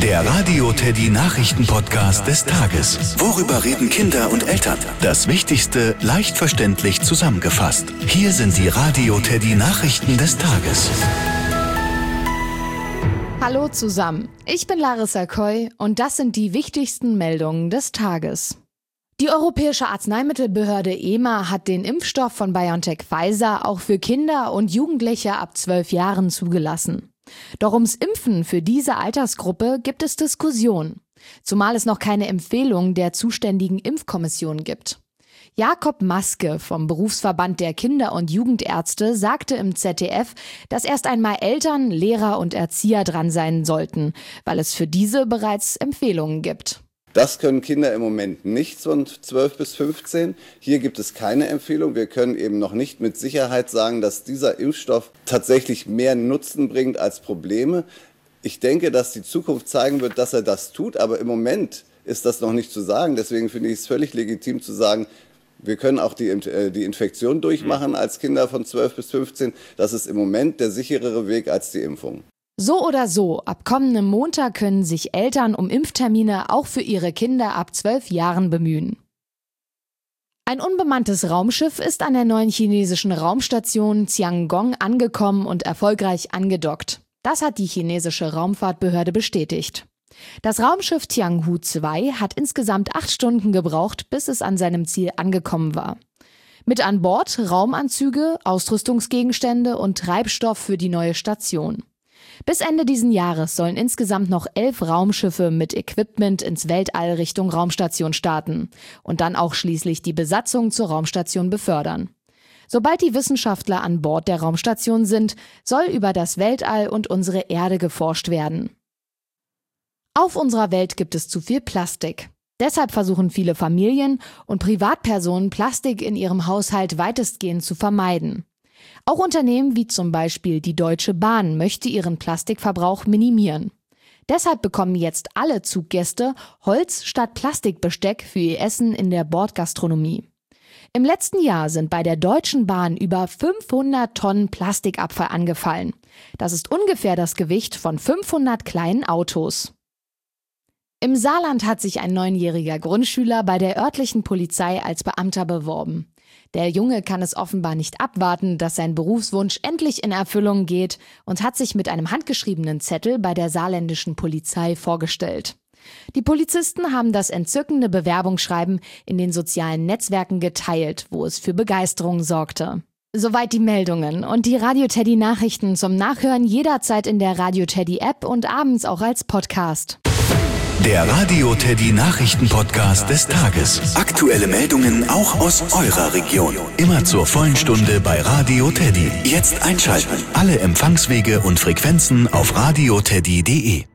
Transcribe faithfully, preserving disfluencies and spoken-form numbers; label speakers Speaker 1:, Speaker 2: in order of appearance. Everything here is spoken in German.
Speaker 1: Der Radio Teddy Nachrichten-Podcast des Tages. Worüber reden Kinder und Eltern? Das Wichtigste leicht verständlich zusammengefasst. Hier sind die Radio Teddy Nachrichten des Tages.
Speaker 2: Hallo zusammen, ich bin Larissa Koy und das sind die wichtigsten Meldungen des Tages. Die Europäische Arzneimittelbehörde E M A hat den Impfstoff von BioNTech Pfizer auch für Kinder und Jugendliche ab zwölf Jahren zugelassen. Doch ums Impfen für diese Altersgruppe gibt es Diskussionen, zumal es noch keine Empfehlung der zuständigen Impfkommission gibt. Jakob Maske vom Berufsverband der Kinder- und Jugendärzte sagte im Z D F, dass erst einmal Eltern, Lehrer und Erzieher dran sein sollten, weil es für diese bereits Empfehlungen gibt.
Speaker 3: Das können Kinder im Moment nicht von zwölf bis fünfzehn. Hier gibt es keine Empfehlung. Wir können eben noch nicht mit Sicherheit sagen, dass dieser Impfstoff tatsächlich mehr Nutzen bringt als Probleme. Ich denke, dass die Zukunft zeigen wird, dass er das tut, aber im Moment ist das noch nicht zu sagen. Deswegen finde ich es völlig legitim zu sagen, wir können auch die, die Infektion durchmachen als Kinder von zwölf bis fünfzehn. Das ist im Moment der sicherere Weg als die Impfung.
Speaker 2: So oder so, ab kommendem Montag können sich Eltern um Impftermine auch für ihre Kinder ab zwölf Jahren bemühen. Ein unbemanntes Raumschiff ist an der neuen chinesischen Raumstation Tiangong angekommen und erfolgreich angedockt. Das hat die chinesische Raumfahrtbehörde bestätigt. Das Raumschiff Tianhu zwei hat insgesamt acht Stunden gebraucht, bis es an seinem Ziel angekommen war. Mit an Bord Raumanzüge, Ausrüstungsgegenstände und Treibstoff für die neue Station. Bis Ende diesen Jahres sollen insgesamt noch elf Raumschiffe mit Equipment ins Weltall Richtung Raumstation starten und dann auch schließlich die Besatzung zur Raumstation befördern. Sobald die Wissenschaftler an Bord der Raumstation sind, soll über das Weltall und unsere Erde geforscht werden. Auf unserer Welt gibt es zu viel Plastik. Deshalb versuchen viele Familien und Privatpersonen, Plastik in ihrem Haushalt weitestgehend zu vermeiden. Auch Unternehmen wie zum Beispiel die Deutsche Bahn möchte ihren Plastikverbrauch minimieren. Deshalb bekommen jetzt alle Zuggäste Holz statt Plastikbesteck für ihr Essen in der Bordgastronomie. Im letzten Jahr sind bei der Deutschen Bahn über fünfhundert Tonnen Plastikabfall angefallen. Das ist ungefähr das Gewicht von fünfhundert kleinen Autos. Im Saarland hat sich ein neunjähriger Grundschüler bei der örtlichen Polizei als Beamter beworben. Der Junge kann es offenbar nicht abwarten, dass sein Berufswunsch endlich in Erfüllung geht und hat sich mit einem handgeschriebenen Zettel bei der saarländischen Polizei vorgestellt. Die Polizisten haben das entzückende Bewerbungsschreiben in den sozialen Netzwerken geteilt, wo es für Begeisterung sorgte. Soweit die Meldungen und die Radio Teddy Nachrichten zum Nachhören jederzeit in der Radio Teddy App und abends auch als Podcast.
Speaker 1: Der Radio Teddy Nachrichten-Podcast des Tages. Aktuelle Meldungen auch aus eurer Region. Immer zur vollen Stunde bei Radio Teddy. Jetzt einschalten. Alle Empfangswege und Frequenzen auf radio teddy punkt de.